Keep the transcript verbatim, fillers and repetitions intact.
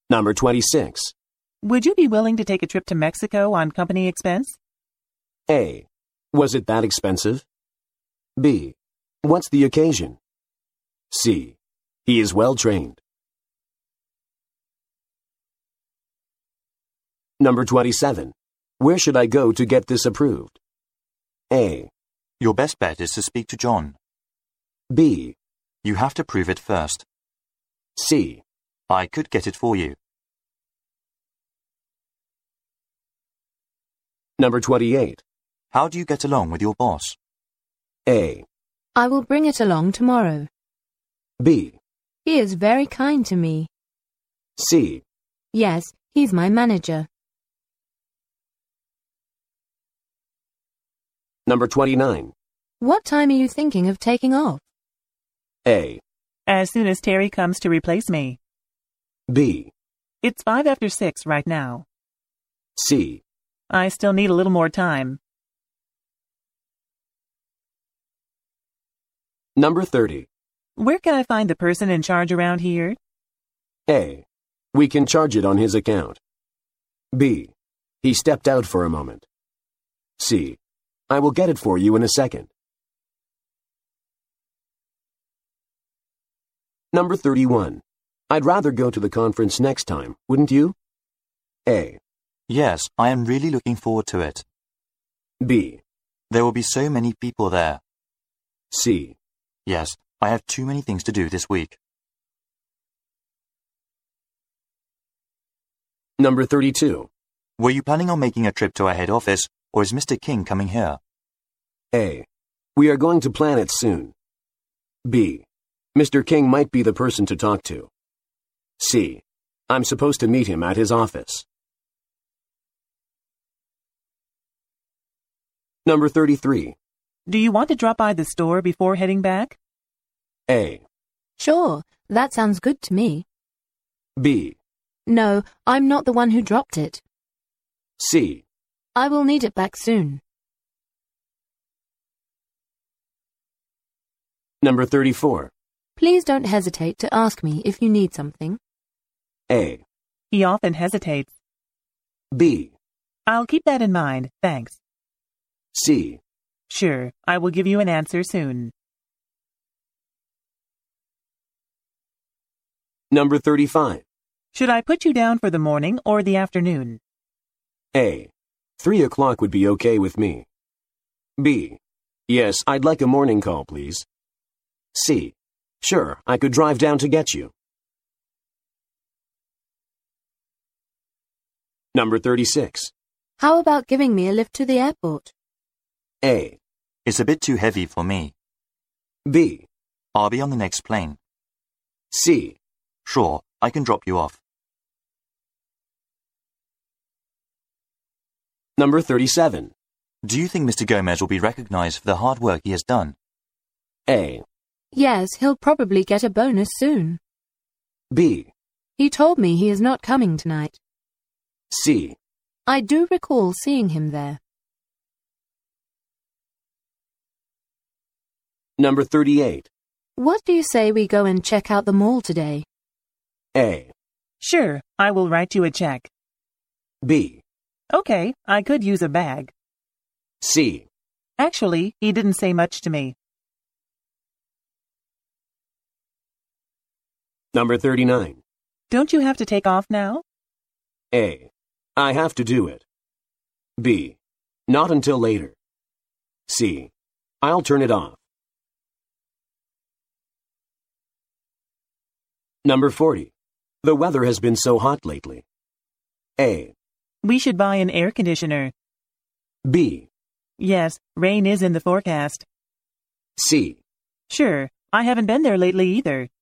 Number twenty-six. Would you be willing to take a trip to Mexico on company expense? A. Was it that expensive? B. What's the occasion? C. He is well trained. Number twenty-seven. Where should I go to get this approved? A. Your best bet is to speak to John. B. You have to prove it first. C. I could get it for you. Number twenty-eight. How do you get along with your boss? A. I will bring it along tomorrow. B. He is very kind to me. C. Yes, he's my manager. Number twenty-nine. What time are you thinking of taking off? A. As soon as Terry comes to replace me. B. It's five after six right now. C. I still need a little more time. Number thirty. Where can I find the person in charge around here? A. We can charge it on his account. B. He stepped out for a moment. C. I will get it for you in a second. Number thirty-one. I'd rather go to the conference next time, wouldn't you? A. Yes, I am really looking forward to it. B. There will be so many people there. C. Yes, I have too many things to do this week. Number thirty-two. Were you planning on making a trip to our head office, or is Mister King coming here? A. We are going to plan it soon. B. Mister King might be the person to talk to. C. I'm supposed to meet him at his office. Number thirty-three. Do you want to drop by the store before heading back? A. Sure, that sounds good to me. B. No, I'm not the one who dropped it. C. I will need it back soon. Number thirty-four. Please don't hesitate to ask me if you need something. A. He often hesitates. B. I'll keep that in mind, thanks. C. Sure, I will give you an answer soon. Number thirty-five. Should I put you down for the morning or the afternoon? A. Three o'clock would be okay with me. B. Yes, I'd like a morning call, please. C. Sure, I could drive down to get you. Number thirty-six. How about giving me a lift to the airport? A. It's a bit too heavy for me. B. I'll be on the next plane. C. Sure, I can drop you off. Number thirty-seven. Do you think Mister Gomez will be recognized for the hard work he has done? A. Yes, he'll probably get a bonus soon. B. He told me he is not coming tonight. C. I do recall seeing him there. Number thirty-eight. What do you say we go and check out the mall today? A. Sure, I will write you a check. B. Okay, I could use a bag. C. Actually, he didn't say much to me. Number thirty-nine. Don't you have to take off now? A. I have to do it. B. Not until later. C. I'll turn it off. Number forty. The weather has been so hot lately. A. We should buy an air conditioner. B. Yes, rain is in the forecast. C. Sure, I haven't been there lately either.